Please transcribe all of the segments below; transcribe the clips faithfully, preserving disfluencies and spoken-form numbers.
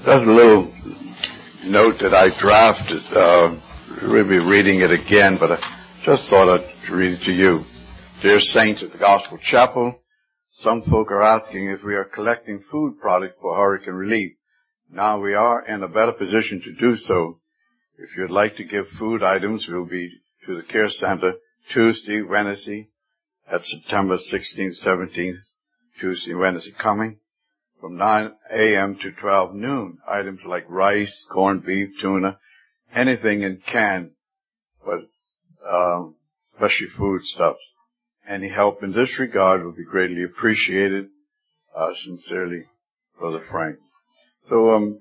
That's a little note that I drafted. Uh, we'll be reading it again, but I just thought I'd read it to you. Dear Saints of the Gospel Chapel, some folk are asking if we are collecting food products for hurricane relief. Now we are in a better position to do so. If you'd like to give food items, we'll be to the Care Center Tuesday, Wednesday, at September sixteenth, seventeenth, Tuesday, Wednesday coming, from nine a.m. to twelve noon. Items like rice, corned beef, tuna, anything in can, but uh, especially food stuff. Any help in this regard will be greatly appreciated. Uh, sincerely, Brother Frank. So, um,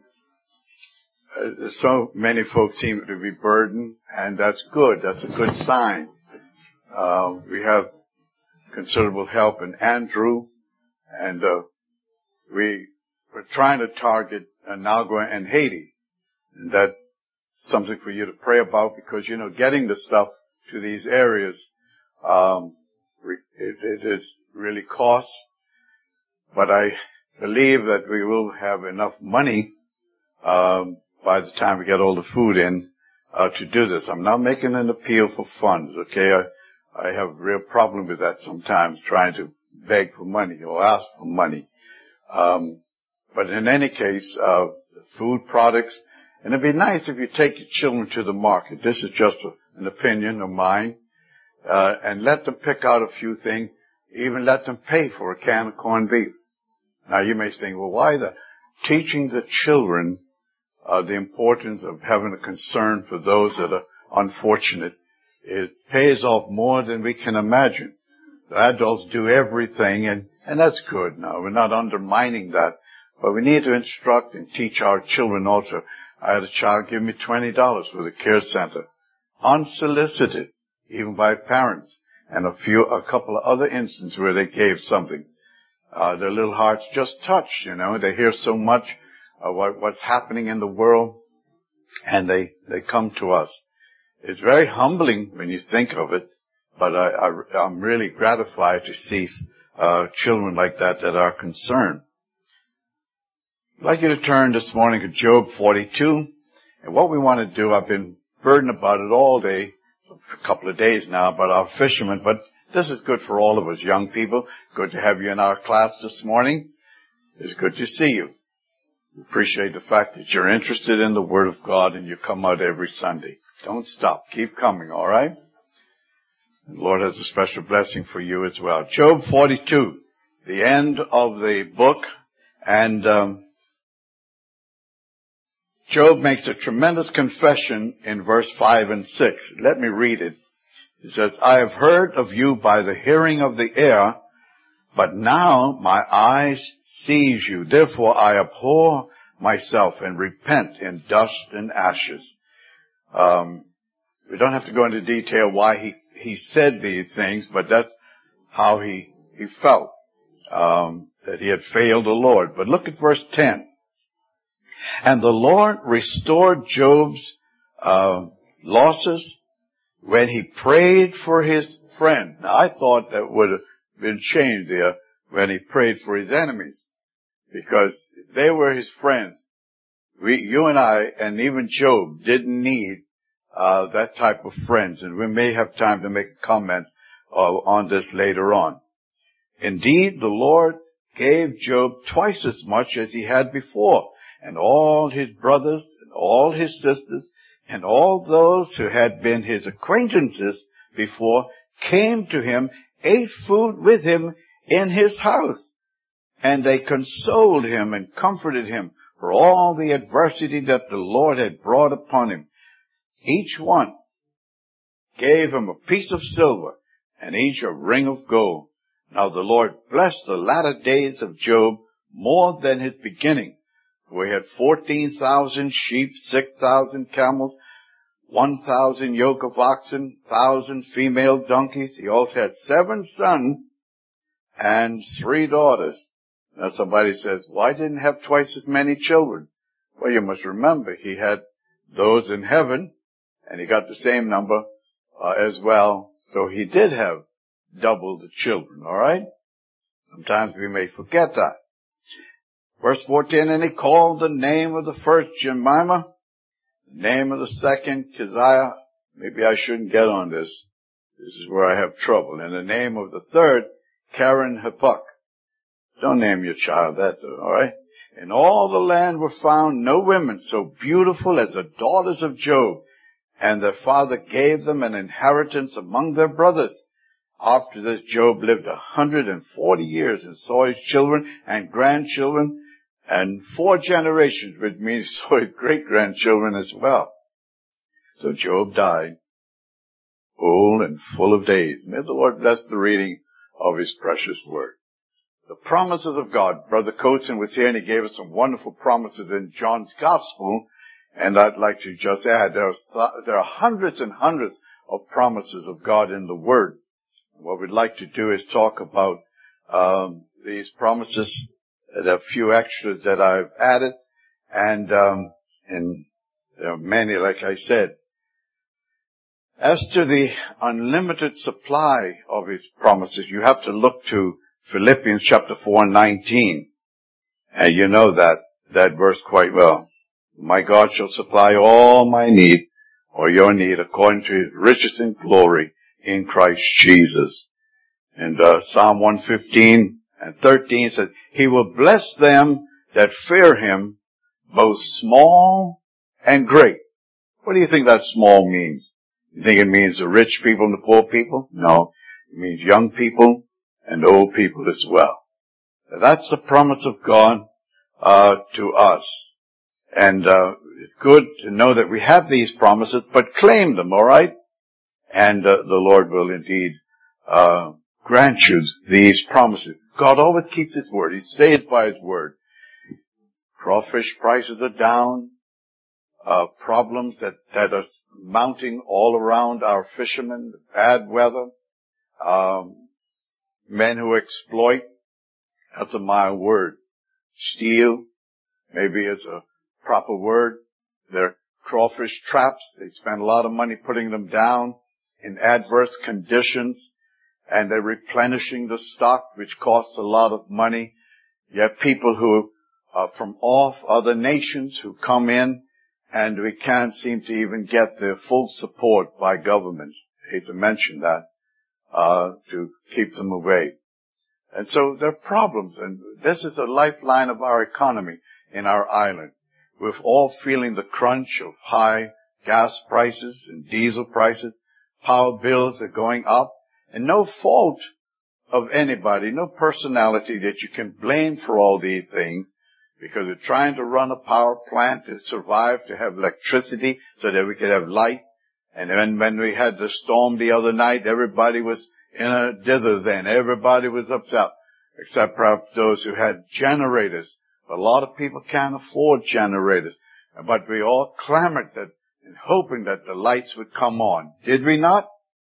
uh, so many folks seem to be burdened, and that's good. That's a good sign. Uh, we have considerable help in Andrew, and uh, we we're trying to target uh, Nicaragua and Haiti, and that's something for you to pray about, because you know getting the stuff to these areas, um, it, it is really costs. But I believe that we will have enough money um, by the time we get all the food in uh, to do this. I'm not making an appeal for funds, okay? I, I have a real problem with that sometimes, trying to beg for money or ask for money. Um, but in any case, uh, food products, and it'd be nice if you take your children to the market. This is just a, an opinion of mine, uh, and let them pick out a few things, even let them pay for a can of corned beef. Now you may think, well, why the teaching the children uh, the importance of having a concern for those that are unfortunate? It pays off more than we can imagine. The adults do everything, and, and that's good. Now, we're not undermining that, but we need to instruct and teach our children also. I had a child give me twenty dollars for the Care Center, unsolicited, even by parents, and a few, a couple of other instances where they gave something. Uh, their little hearts just touch, you know. They hear so much of what, what's happening in the world, and they, they come to us. It's very humbling when you think of it, but I, I, I'm really gratified to see uh, children like that that are concerned. I'd like you to turn this morning to Job forty-two, and what we want to do, I've been burdened about it all day, a couple of days now, about our fishermen, but this is good for all of us, young people. Good to have you in our class this morning. It's good to see you. We appreciate the fact that you're interested in the Word of God and you come out every Sunday. Don't stop. Keep coming, all right? The Lord has a special blessing for you as well. Job forty-two, the end of the book, and um, Job makes a tremendous confession in verse five and six. Let me read it. It says, I have heard of you by the hearing of the ear, but now my eyes sees you. Therefore I abhor myself and repent in dust and ashes. Um, we don't have to go into detail why he, he said these things, but that's how he, he felt, um, that he had failed the Lord. But look at verse ten. And the Lord restored Job's uh, losses when he prayed for his friend. Now, I thought that would have been changed there when he prayed for his enemies, because they were his friends. We, you and I, and even Job, didn't need uh, that type of friends, and we may have time to make a comment uh, on this later on. Indeed, the Lord gave Job twice as much as he had before, and all his brothers and all his sisters and all those who had been his acquaintances before came to him, ate food with him in his house, and they consoled him and comforted him for all the adversity that the Lord had brought upon him. Each one gave him a piece of silver, and each a ring of gold. Now the Lord blessed the latter days of Job more than his beginning. For he had fourteen thousand sheep, six thousand camels, one thousand yoke of oxen, thousand female donkeys. He also had seven sons and three daughters. Now somebody says, why didn't he have twice as many children? Well, you must remember, he had those in heaven, and he got the same number uh, as well. So he did have double the children, all right? Sometimes we may forget that. Verse fourteen, and he called the name of the first Jemimah, the name of the second Keziah. Maybe I shouldn't get on this. This is where I have trouble. And the name of the third, Karen Hapuk. Don't name your child that, though, all right? In all the land were found no women so beautiful as the daughters of Job, and their father gave them an inheritance among their brothers. After this, Job lived a hundred and forty years and saw his children and grandchildren and four generations, which means he saw his great-grandchildren as well. So Job died, old and full of days. May the Lord bless the reading of his precious word. The promises of God. Brother Coates was here and he gave us some wonderful promises in John's Gospel. And I'd like to just add, there are, th- there are hundreds and hundreds of promises of God in the Word. What we'd like to do is talk about um, these promises. There are a few extras that I've added. And, um, and there are many, like I said. As to the unlimited supply of his promises, you have to look to Philippians chapter four and nineteen. And you know that, that verse quite well. My God shall supply all my need, or your need, according to his riches in glory in Christ Jesus. And uh, Psalm one fifteen and thirteen says, he will bless them that fear him, both small and great. What do you think that small means? You think it means the rich people and the poor people? No. It means young people and old people as well. That's the promise of God uh to us. And uh it's good to know that we have these promises, but claim them, all right? And uh, the Lord will indeed uh grant you these promises. God always keeps his word. He stays by his word. Crawfish prices are down. Uh problems that, that are mounting all around our fishermen, bad weather, um men who exploit, that's a mild word. Steal, maybe it's a proper word. They're crawfish traps. They spend a lot of money putting them down in adverse conditions, and they're replenishing the stock, which costs a lot of money. You have people who are from off other nations who come in, and we can't seem to even get their full support by government. I hate to mention that. Uh, to keep them away. And so there are problems, and this is the lifeline of our economy in our island. We're all feeling the crunch of high gas prices and diesel prices. Power bills are going up, and no fault of anybody, no personality that you can blame for all these things, because we're trying to run a power plant to survive, to have electricity so that we could have light. And then when we had the storm the other night, everybody was in a dither then. Everybody was upset, except perhaps those who had generators. But a lot of people can't afford generators. But we all clamored that, and hoping that the lights would come on. Did we not?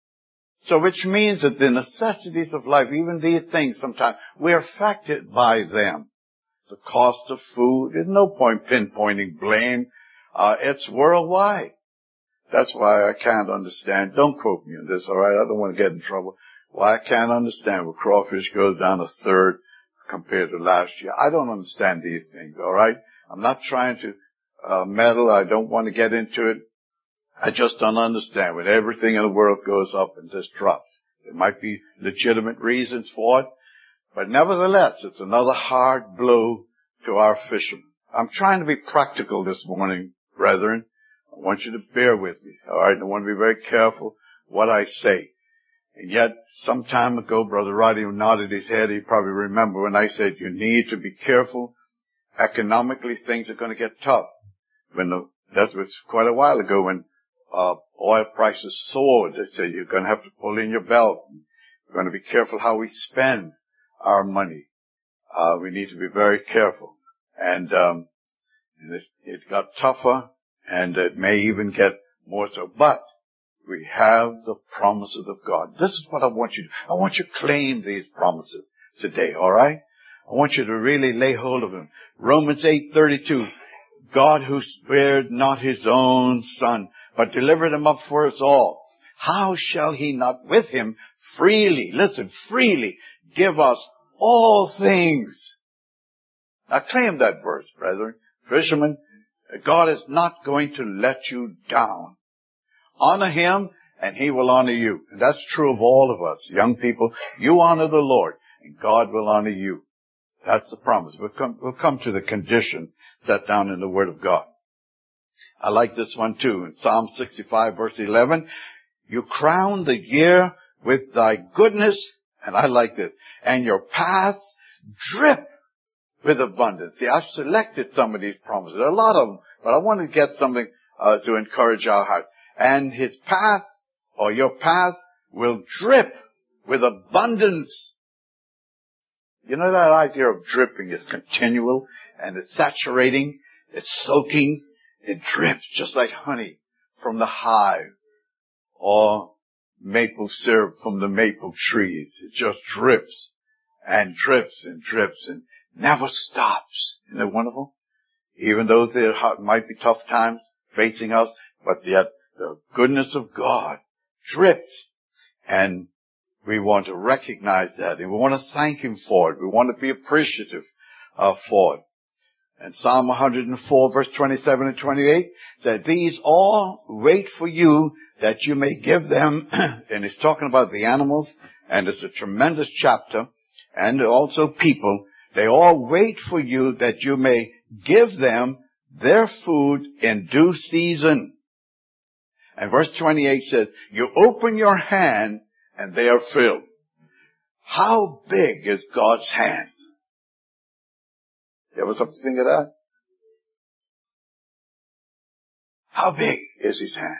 So which means that the necessities of life, even these things sometimes, we're affected by them. The cost of food, there's no point pinpointing blame. Uh, it's worldwide. That's why I can't understand. Don't quote me on this, all right? I don't want to get in trouble. Why I can't understand where crawfish goes down a third compared to last year. I don't understand these things, all right? I'm not trying to uh, meddle. I don't want to get into it. I just don't understand when everything in the world goes up and just drops. There might be legitimate reasons for it, but nevertheless, it's another hard blow to our fishermen. I'm trying to be practical this morning, brethren. I want you to bear with me, all right? I want to be very careful what I say. And yet, some time ago, Brother Roddy nodded his head. He probably remember when I said you need to be careful. Economically, things are going to get tough. When the, that was quite a while ago when uh, oil prices soared. They said you're going to have to pull in your belt. We're going to be careful how we spend our money. Uh, we need to be very careful. And, um, and it, it got tougher. And it may even get more so. But we have the promises of God. This is what I want you to do. I want you to claim these promises today, all right? I want you to really lay hold of them. Romans eight thirty-two. God who spared not his own son, but delivered him up for us all. How shall he not with him freely, listen, freely give us all things? Now claim that verse, brethren. Fishermen, God is not going to let you down. Honor Him, and He will honor you. And that's true of all of us. Young people, you honor the Lord, and God will honor you. That's the promise. We'll come, we'll come to the conditions set down in the Word of God. I like this one too. In Psalm sixty-five, verse eleven, you crown the year with thy goodness, and I like this, and your paths drip with abundance. See, I've selected some of these promises. There are a lot of them, but I want to get something uh, to encourage our heart. And His path, or your path, will drip with abundance. You know, that idea of dripping is continual, and it's saturating, it's soaking, it drips just like honey from the hive, or maple syrup from the maple trees. It just drips and drips and drips and never stops. Isn't it wonderful? Even though there might be tough times facing us, but yet the goodness of God drips. And we want to recognize that, and we want to thank Him for it. We want to be appreciative uh, for it. And Psalm one hundred four, verse twenty-seven and twenty-eight, that these all wait for you, that you may give them, and He's talking about the animals, and it's a tremendous chapter, and also people. They all wait for you, that you may give them their food in due season. And verse twenty-eight says, you open your hand, and they are filled. How big is God's hand? You ever stop to think of that? How big is His hand?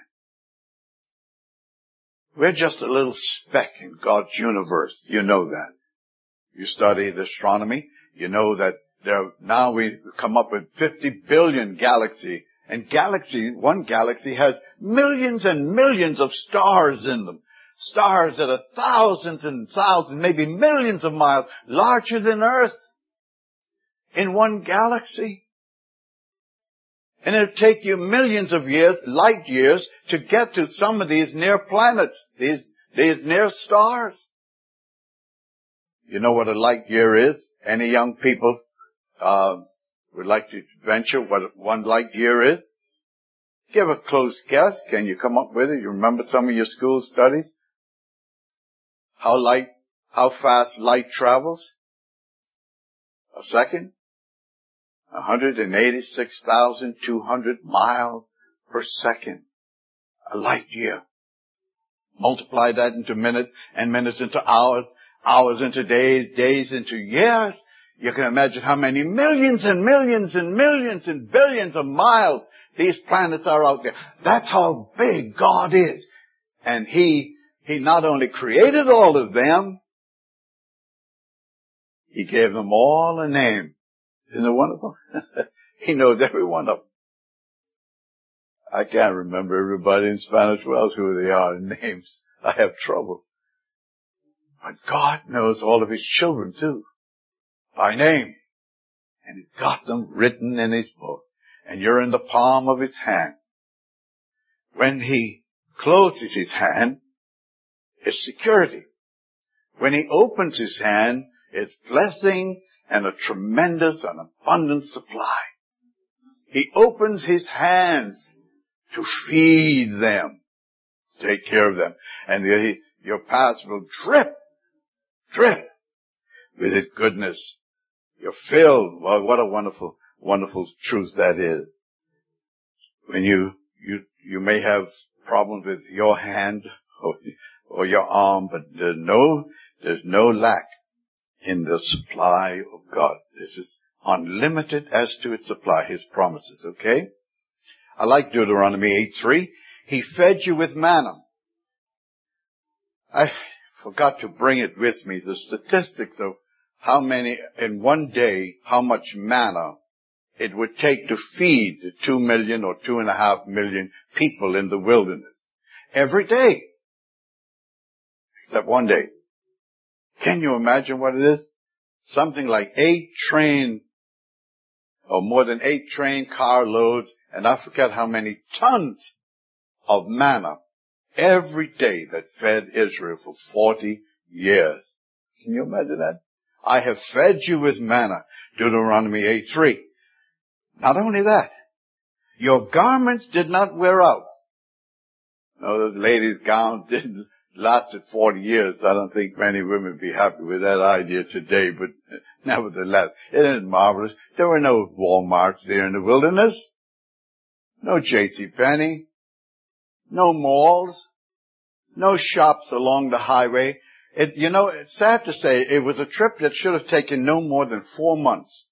We're just a little speck in God's universe. You know that. You study astronomy. You know that there, now we come up with fifty billion galaxies. And galaxy, one galaxy has millions and millions of stars in them. Stars that are thousands and thousands, maybe millions of miles larger than Earth in one galaxy. And it'll take you millions of years, light years, to get to some of these near planets, these, these near stars. You know what a light year is? Any young people uh, would like to venture what one light year is? Give a close guess. Can you come up with it? You remember some of your school studies? How light, how fast light travels? A second? one hundred eighty-six thousand two hundred miles per second. A light year. Multiply that into minutes, and minutes into hours, hours into days, days into years. You can imagine how many millions and millions and millions and billions of miles these planets are out there. That's how big God is. And He, He not only created all of them, He gave them all a name. Isn't it wonderful? He knows every one of them. I can't remember everybody in Spanish Wells who they are in names. I have trouble. But God knows all of His children too, by name. And He's got them written in His book. And you're in the palm of His hand. When He closes His hand, it's security. When He opens His hand, it's blessing and a tremendous and abundant supply. He opens His hands to feed them, take care of them. And the, your paths will drip, drip with His goodness. You're filled. Well, what a wonderful, wonderful truth that is. When you, you, you may have problems with your hand or, or your arm, but there's no, there's no lack in the supply of God. This is unlimited as to its supply, His promises, okay? I like Deuteronomy eight three. He fed you with manna. I forgot to bring it with me, the statistics of how many, in one day, how much manna it would take to feed the two million or two and a half million people in the wilderness. Every day. Except one day. Can you imagine what it is? Something like eight train, or more than eight train car loads, and I forget how many tons of manna every day that fed Israel for forty years. Can you imagine that? I have fed you with manna Deuteronomy eight three. Not only that, your garments did not wear out. No, those ladies' gowns didn't last forty years. I don't think many women would be happy with that idea today, but nevertheless, isn't it marvelous? There were no Walmarts there in the wilderness. No JCPenney. No malls. No shops along the highway. It, you know, it's sad to say, it was a trip that should have taken no more than four months.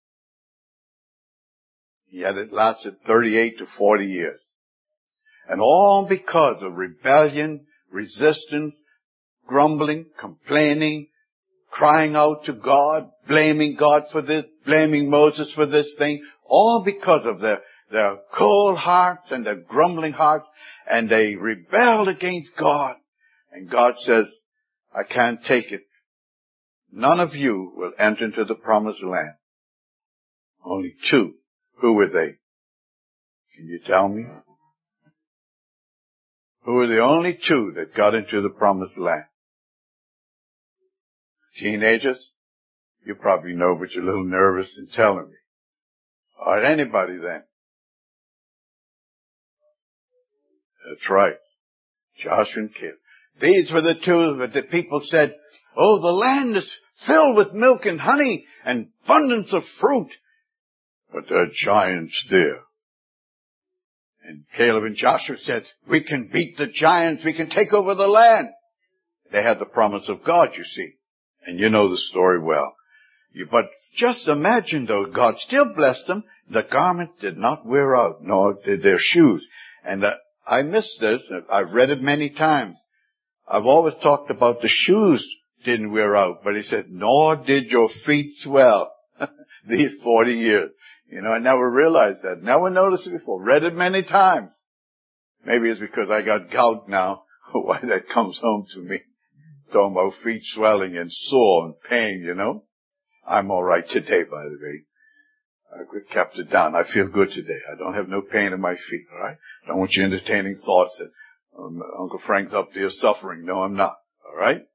Yet it lasted thirty-eight to forty years. And all because of rebellion, resistance, grumbling, complaining, crying out to God, blaming God for this, blaming Moses for this thing, all because of their, their cold hearts and their grumbling hearts, and they rebelled against God. And God says, I can't take it. None of you will enter into the promised land. Only two. Who were they? Can you tell me? Who were the only two that got into the promised land? Teenagers? You probably know, but you're a little nervous in telling me. Or anybody then? That's right. Joshua and Caleb. These were the two that the people said, oh, the land is filled with milk and honey and abundance of fruit. But there are giants there. And Caleb and Joshua said, we can beat the giants. We can take over the land. They had the promise of God, you see. And you know the story well. You, but just imagine, though, God still blessed them. The garment did not wear out, nor did their shoes. And uh, I missed this. I've read it many times. I've always talked about the shoes didn't wear out. But he said, nor did your feet swell these forty years. You know, I never realized that. Never noticed it before. Read it many times. Maybe it's because I got gout now. Why that comes home to me. Talking about feet swelling and sore and pain, you know. I'm all right today, by the way. I kept it down. I feel good today. I don't have no pain in my feet, all right? Don't want you entertaining thoughts that um, Uncle Frank's up there suffering. No, I'm not, all right?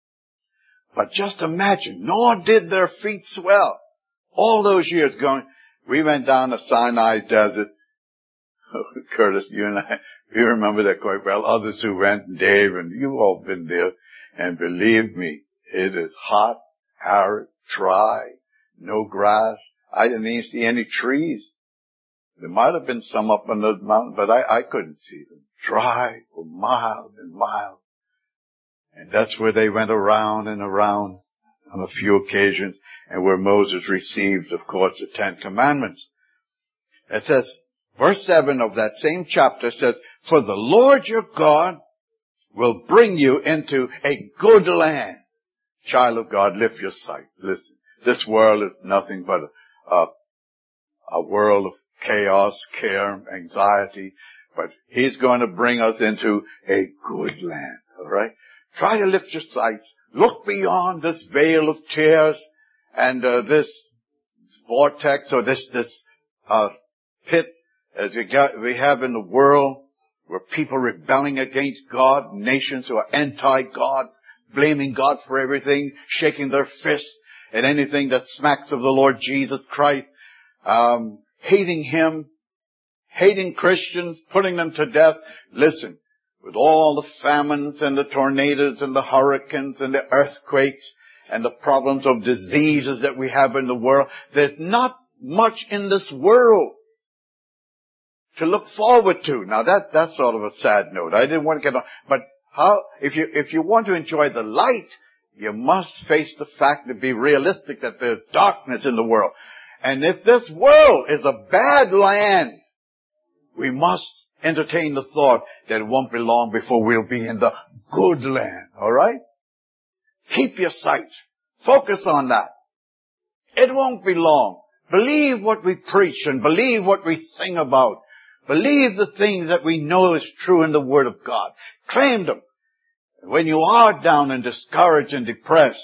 But just imagine, nor did their feet swell. All those years going, we went down the Sinai Desert. Curtis, you and I, you remember that quite well. Others who went, Dave, and you've all been there. And believe me, it is hot, arid, dry, no grass. I didn't even see any trees. There might have been some up on those mountains, but I, I couldn't see them. Dry for miles and miles. And that's where they went around and around on a few occasions, and where Moses received, of course, the Ten Commandments. It says, verse seven of that same chapter says, for the Lord your God will bring you into a good land. Child of God, lift your sight. Listen, this world is nothing but a, a, a world of chaos, care, anxiety, but He's going to bring us into a good land, all right? Try to lift your sight. Look beyond this veil of tears and uh, this vortex or this this uh pit as we, got, we have in the world where people rebelling against God, nations who are anti-God, blaming God for everything, shaking their fists at anything that smacks of the Lord Jesus Christ, um, hating Him, hating Christians, putting them to death. Listen, with all the famines and the tornadoes and the hurricanes and the earthquakes and the problems of diseases that we have in the world, there's not much in this world to look forward to. Now that, that's sort of a sad note. I didn't want to get on, but how, if you, if you want to enjoy the light, you must face the fact and be realistic that there's darkness in the world. And if this world is a bad land, we must entertain the thought that it won't be long before we'll be in the good land. All right? Keep your sight. Focus on that. It won't be long. Believe what we preach and believe what we sing about. Believe the things that we know is true in the Word of God. Claim them. When you are down and discouraged and depressed,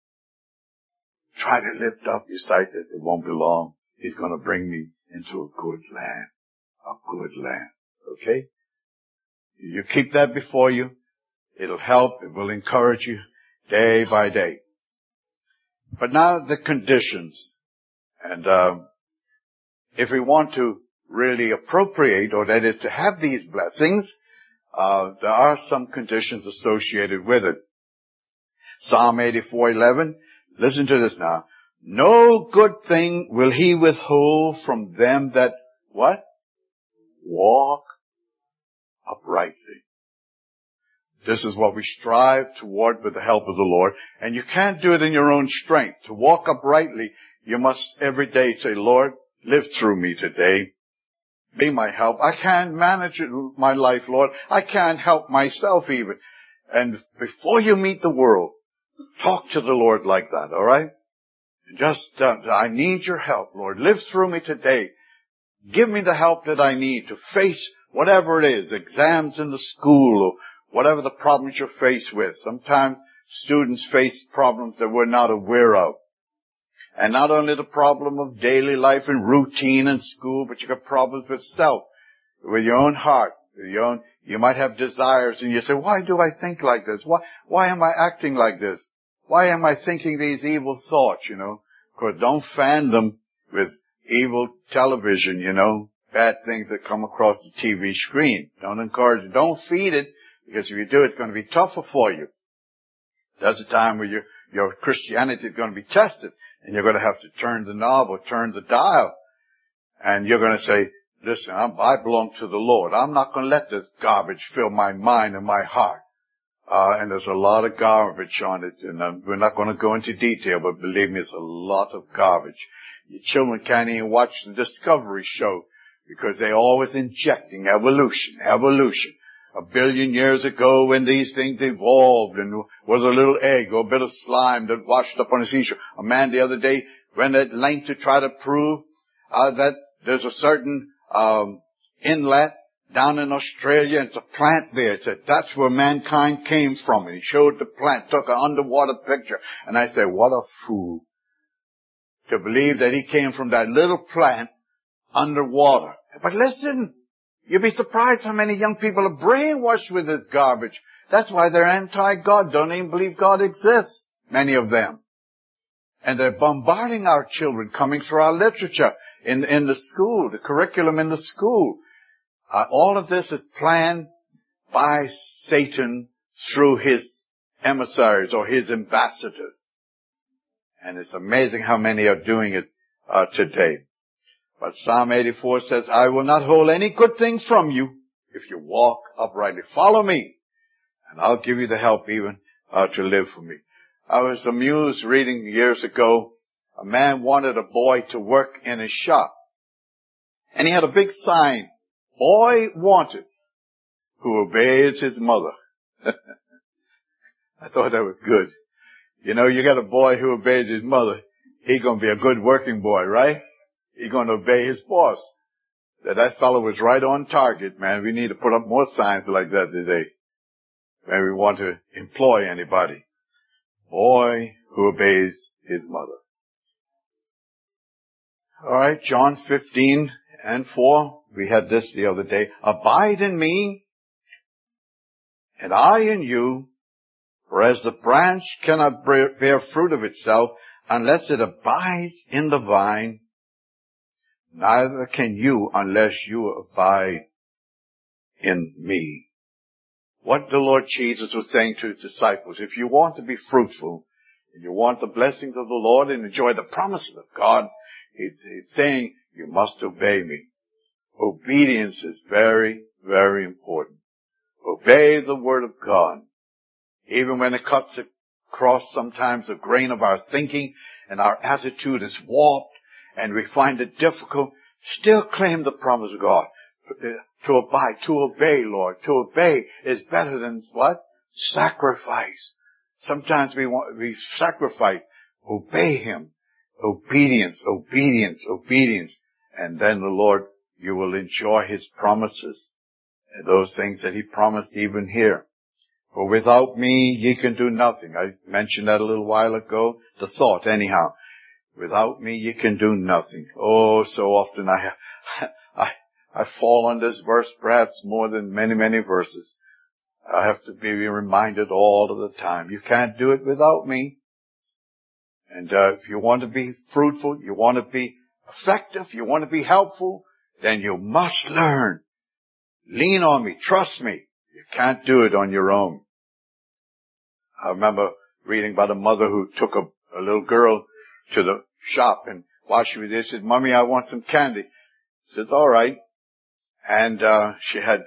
try to lift up your sight that it won't be long. He's going to bring me into a good land. A good land. Okay? You keep that before you. It'll help. It will encourage you day by day. But now the conditions. And um, if we want to really appropriate, or that is to have these blessings, uh, there are some conditions associated with it. Psalm eighty-four eleven, listen to this now. No good thing will he withhold from them that, what? Walk uprightly. This is what we strive toward with the help of the Lord. And you can't do it in your own strength. To walk uprightly, you must every day say, Lord, live through me today. Be my help. I can't manage my life, Lord. I can't help myself even. And before you meet the world, talk to the Lord like that, all right? Just, uh, I need your help, Lord. Live through me today. Give me the help that I need to face whatever it is, exams in the school or whatever the problems you're faced with. Sometimes students face problems that we're not aware of. And not only the problem of daily life and routine in school, but you got problems with self, with your own heart, with your own, you might have desires and you say, why do I think like this? Why, why am I acting like this? Why am I thinking these evil thoughts, you know? Of course, don't fan them with evil television, you know, bad things that come across the T V screen. Don't encourage it. Don't feed it, because if you do, it's going to be tougher for you. There's a time where your, your Christianity is going to be tested, and you're going to have to turn the knob or turn the dial. And you're going to say, listen, I'm, I belong to the Lord. I'm not going to let this garbage fill my mind and my heart. Uh, and there's a lot of garbage on it, and um, we're not going to go into detail, but believe me, it's a lot of garbage. Your children can't even watch the Discovery show because they're always injecting evolution, evolution. A billion years ago when these things evolved and was a little egg or a bit of slime that washed up on the seashore. A man the other day went at length to try to prove uh, that there's a certain um, inlet down in Australia, and it's a plant there. It said, that's where mankind came from. And he showed the plant, took an underwater picture. And I said, what a fool to believe that he came from that little plant underwater. But listen, you'd be surprised how many young people are brainwashed with this garbage. That's why they're anti-God, don't even believe God exists, many of them. And they're bombarding our children, coming through our literature in, in the school, the curriculum in the school. Uh, all of this is planned by Satan through his emissaries or his ambassadors. And it's amazing how many are doing it uh, today. But Psalm eighty-four says, I will not hold any good things from you if you walk uprightly. Follow me, and I'll give you the help even uh, to live for me. I was amused reading years ago, a man wanted a boy to work in his shop. And he had a big sign, boy wanted, who obeys his mother. I thought that was good. You know, you got a boy who obeys his mother, he's going to be a good working boy, right? He's going to obey his boss. That that fellow was right on target, man. We need to put up more signs like that today when we want to employ anybody. Boy who obeys his mother. All right, John fifteen and four. We had this the other day. Abide in me, and I in you. For as the branch cannot bear fruit of itself unless it abides in the vine, neither can you unless you abide in me. What the Lord Jesus was saying to his disciples, if you want to be fruitful, and you want the blessings of the Lord and enjoy the promises of God, he's saying you must obey me. Obedience is very, very important. Obey the word of God. Even when it cuts across sometimes the grain of our thinking and our attitude is warped and we find it difficult, still claim the promise of God. To abide, to obey, Lord. To obey is better than what? Sacrifice. Sometimes we want, we sacrifice. Obey Him. Obedience, obedience, obedience. And then the Lord, you will enjoy His promises. And those things that He promised even here. For without me, ye can do nothing. I mentioned that a little while ago. The thought, anyhow. Without me, ye can do nothing. Oh, so often I, I, I fall on this verse perhaps more than many, many verses. I have to be reminded all of the time. You can't do it without me. And uh, if you want to be fruitful, you want to be effective, you want to be helpful, then you must learn. Lean on me. Trust me. You can't do it on your own. I remember reading about a mother who took a, a little girl to the shop, and while she was there, she said, "Mommy, I want some candy." She says, "All right." And uh she had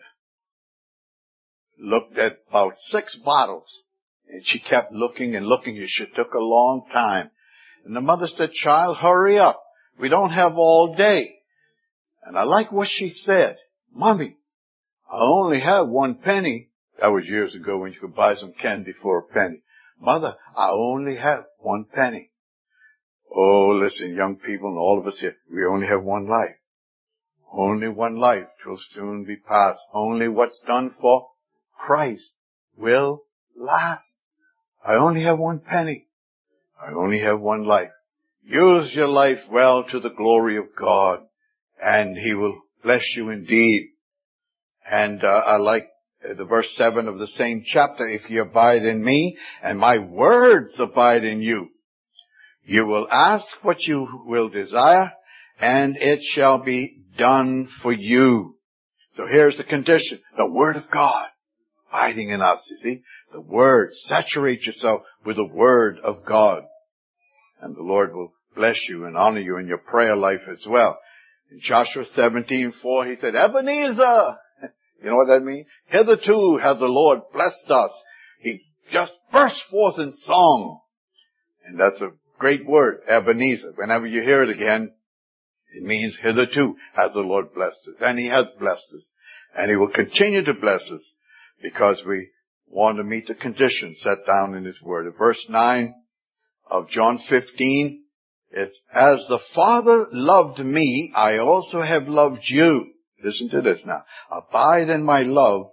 looked at about six bottles, and she kept looking and looking. She took a long time. And the mother said, "Child, hurry up. We don't have all day." And I like what she said. "Mommy, I only have one penny." That was years ago when you could buy some candy for a penny. "Mother, I only have one penny." Oh, listen, young people and all of us here, we only have one life. Only one life will soon be past. Only what's done for Christ will last. I only have one penny. I only have one life. Use your life well to the glory of God, and He will bless you indeed. And uh, I like the verse seven of the same chapter. "If you abide in me, and my words abide in you, you will ask what you will desire, and it shall be done for you." So here's the condition. The Word of God abiding in us, you see. The Word. Saturate yourself with the Word of God. And the Lord will bless you and honor you in your prayer life as well. In Joshua seventeen four, He said, "Ebenezer." You know what that means? "Hitherto has the Lord blessed us." He just burst forth in song. And that's a great word, Ebenezer. Whenever you hear it again, it means hitherto has the Lord blessed us. And He has blessed us. And He will continue to bless us because we want to meet the conditions set down in His Word. In verse nine of John fifteen, it's, "As the Father loved me, I also have loved you." Listen to this now. "Abide in my love."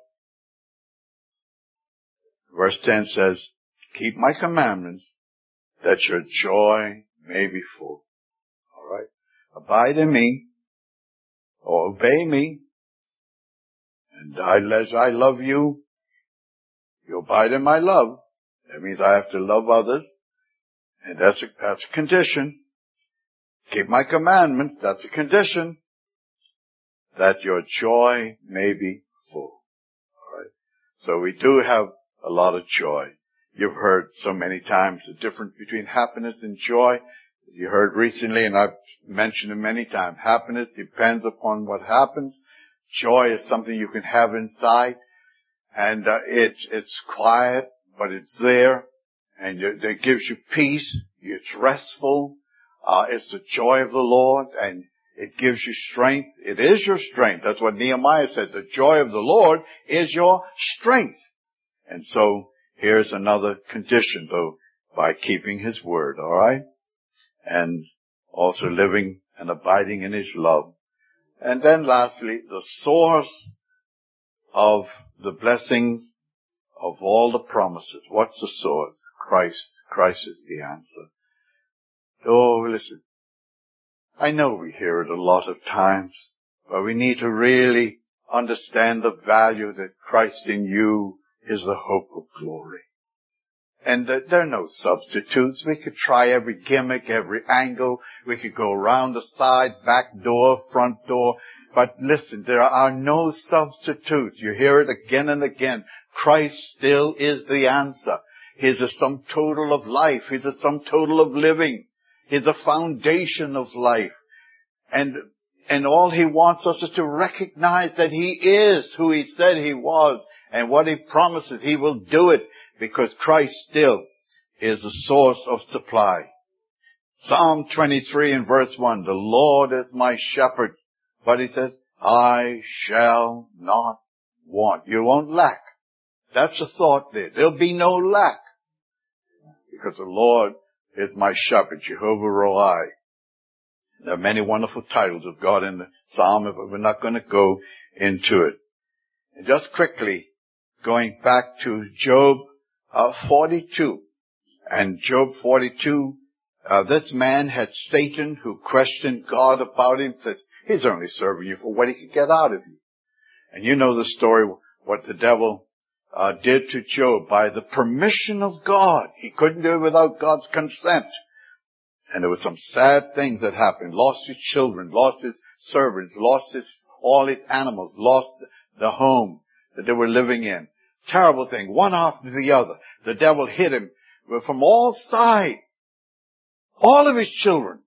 Verse ten says, "Keep my commandments, that your joy may be full." All right? Abide in me, or obey me, and I, as I love you, you abide in my love. That means I have to love others, and that's a, that's a condition. Keep my commandments, that's a condition, that your joy may be full. All right? So we do have a lot of joy. You've heard so many times the difference between happiness and joy. You heard recently, and I've mentioned it many times, happiness depends upon what happens. Joy is something you can have inside, and uh, it, it's quiet, but it's there, and it, it gives you peace. It's restful. Uh, it's the joy of the Lord, and it gives you strength. It is your strength. That's what Nehemiah said. The joy of the Lord is your strength. And so here's another condition, though, by keeping His Word, all right? And also living and abiding in His love. And then lastly, the source of the blessing of all the promises. What's the source? Christ. Christ is the answer. Oh, listen. I know we hear it a lot of times, but we need to really understand the value that Christ in you is the hope of glory. And uh, there are no substitutes. We could try every gimmick, every angle. We could go around the side, back door, front door. But listen, there are no substitutes. You hear it again and again. Christ still is the answer. He's the sum total of life. He's the sum total of living. He's the foundation of life. And and all He wants us is to recognize that He is who He said He was. And what He promises, He will do it. Because Christ still is the source of supply. Psalm twenty-three and verse one, "The Lord is my shepherd." But He says, "I shall not want." You won't lack. That's the thought there. There'll be no lack. Because the Lord is my shepherd, Jehovah Rohi. There are many wonderful titles of God in the Psalm, but we're not going to go into it. And just quickly, going back to Job uh, forty-two. And Job forty-two, uh, this man had Satan who questioned God about him, says, "He's only serving you for what he could get out of you." And you know the story, what the devil uh, did to Job by the permission of God. He couldn't do it without God's consent. And there were some sad things that happened. Lost his children, lost his servants, lost his, all his animals, lost the home that they were living in. Terrible thing, one after the other. The devil hit him from all sides. All of his children.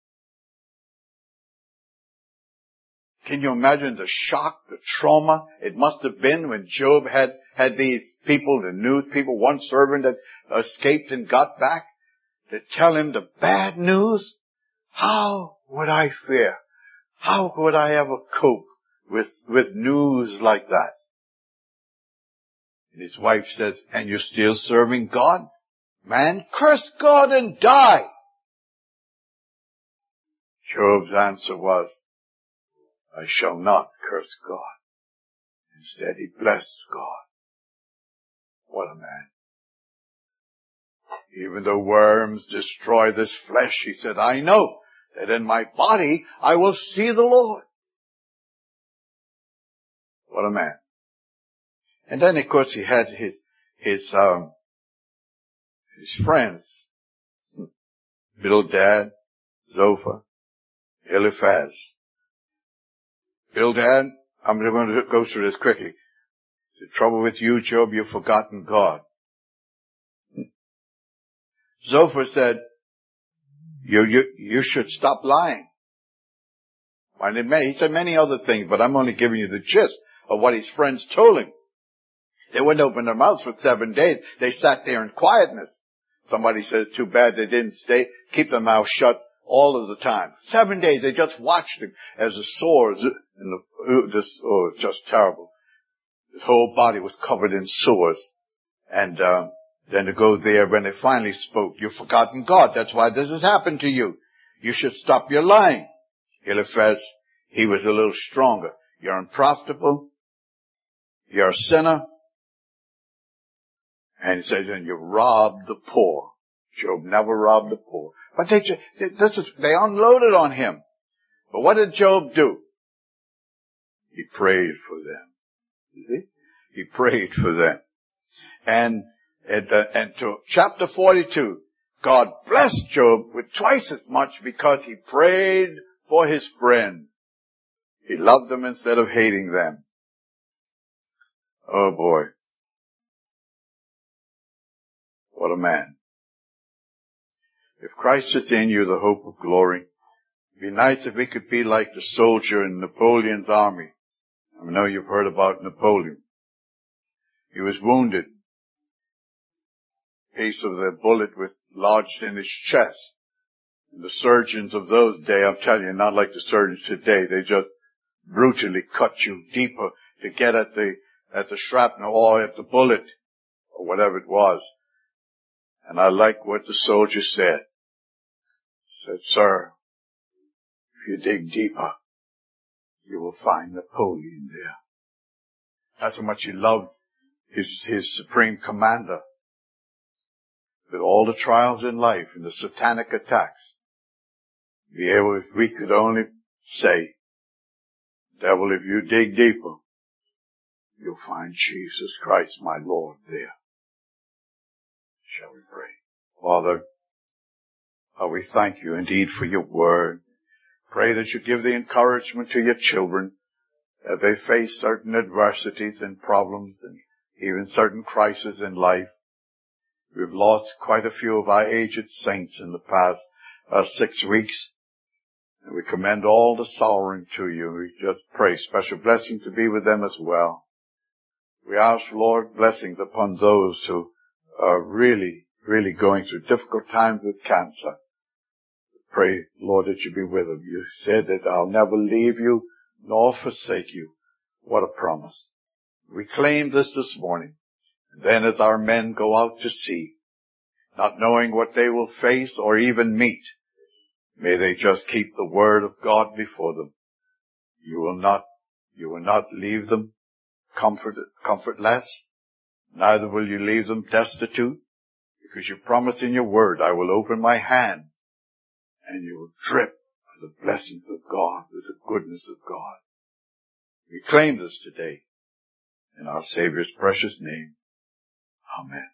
Can you imagine the shock, the trauma it must have been when Job had, had these people, the news people, one servant that escaped and got back to tell him the bad news? How would I fare? How would I ever cope with, with news like that? And his wife says, and you're still serving God? Man, curse God and die. Job's answer was, I shall not curse God. Instead, he blessed God. What a man. Even though worms destroy this flesh, he said, I know that in my body I will see the Lord. What a man. And then, of course, he had his, his, um, his friends. Bildad, Zophar, Eliphaz. Bildad, I'm going to go through this quickly. The trouble with you, Job, you've forgotten God. Zophar said, you, you, you should stop lying. And it may, he said many other things, but I'm only giving you the gist of what his friends told him. They wouldn't open their mouths for seven days. They sat there in quietness. Somebody said, too bad they didn't stay, keep their mouth shut all of the time. Seven days, they just watched him as the sores, and the, this, oh, just terrible. His whole body was covered in sores. And, um, then to go there when they finally spoke, you've forgotten God. That's why this has happened to you. You should stop your lying. Eliphaz, he was a little stronger. You're unprofitable. You're a sinner. And he says, and you robbed the poor. Job never robbed the poor. But they, this is, they unloaded on him. But what did Job do? He prayed for them. You see? He prayed for them. And, and, uh, and to chapter forty-two, God blessed Job with twice as much because he prayed for his friends. He loved them instead of hating them. Oh boy. What a man. If Christ is in you, the hope of glory, it'd be nice if we could be like the soldier in Napoleon's army. I know you've heard about Napoleon. He was wounded. A piece of the bullet was lodged in his chest. And the surgeons of those days, I'm telling you, not like the surgeons today, they just brutally cut you deeper to get at the, at the shrapnel or at the bullet or whatever it was. And I like what the soldier said. He said, sir, if you dig deeper, you will find Napoleon there. That's how much he loved his, his supreme commander. With all the trials in life and the satanic attacks, be able, if we could only say, devil, if you dig deeper, you'll find Jesus Christ, my Lord, there. Shall we pray? Father, oh, we thank you indeed for your word. Pray that you give the encouragement to your children as they face certain adversities and problems and even certain crises in life. We've lost quite a few of our aged saints in the past uh, six weeks. And we commend all the sorrowing to you. We just pray special blessing to be with them as well. We ask, Lord, blessings upon those who are really, really going through difficult times with cancer. Pray, Lord, that you be with them. You said that I'll never leave you nor forsake you. What a promise. We claim this this morning. And then as our men go out to sea, not knowing what they will face or even meet, may they just keep the word of God before them. You will not, you will not leave them comfort, comfortless. Neither will you leave them destitute, because you promise in your word, I will open my hand and you will drip with the blessings of God, with the goodness of God. We claim this today in our Savior's precious name. Amen.